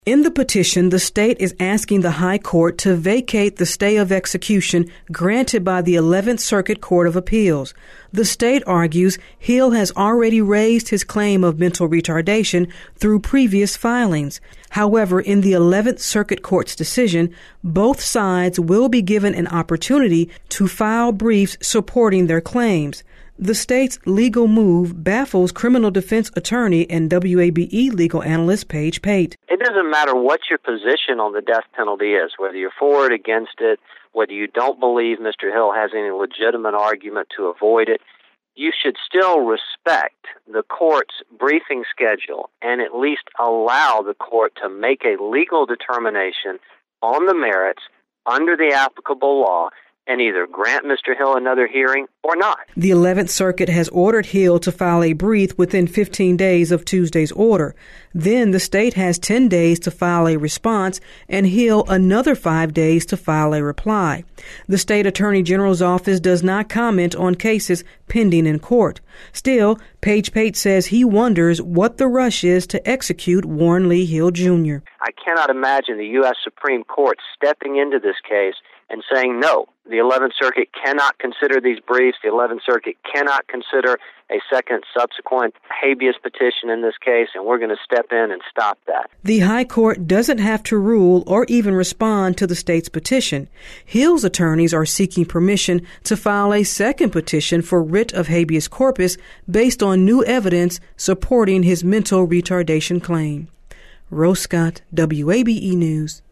In the petition, the state is asking the High Court to vacate the stay of execution granted by the 11th Circuit Court of Appeals. The state argues Hill has already raised his claim of mental retardation through previous filings. However, in the 11th Circuit Court's decision, both sides will be given an opportunity to file briefs supporting their claims. The state's legal move baffles criminal defense attorney and WABE legal analyst Paige Pate. It doesn't matter what your position on the death penalty is, whether you're for it, against it, whether you don't believe Mr. Hill has any legitimate argument to avoid it. You should still respect the court's briefing schedule and at least allow the court to make a legal determination on the merits under the applicable law and either grant Mr. Hill another hearing or not. The 11th Circuit has ordered Hill to file a brief within 15 days of Tuesday's order. Then the state has 10 days to file a response and Hill another 5 days to file a reply. The state attorney general's office does not comment on cases pending in court. Still, Paige Pate says he wonders what the rush is to execute Warren Lee Hill Jr. I cannot imagine the U.S. Supreme Court stepping into this case and saying, no, the 11th Circuit cannot consider these briefs. The 11th Circuit cannot consider a second subsequent habeas petition in this case, and we're going to step in and stop that. The High Court doesn't have to rule or even respond to the state's petition. Hill's attorneys are seeking permission to file a second petition for writ of habeas corpus based on new evidence supporting his mental retardation claim. Rose Scott, WABE News.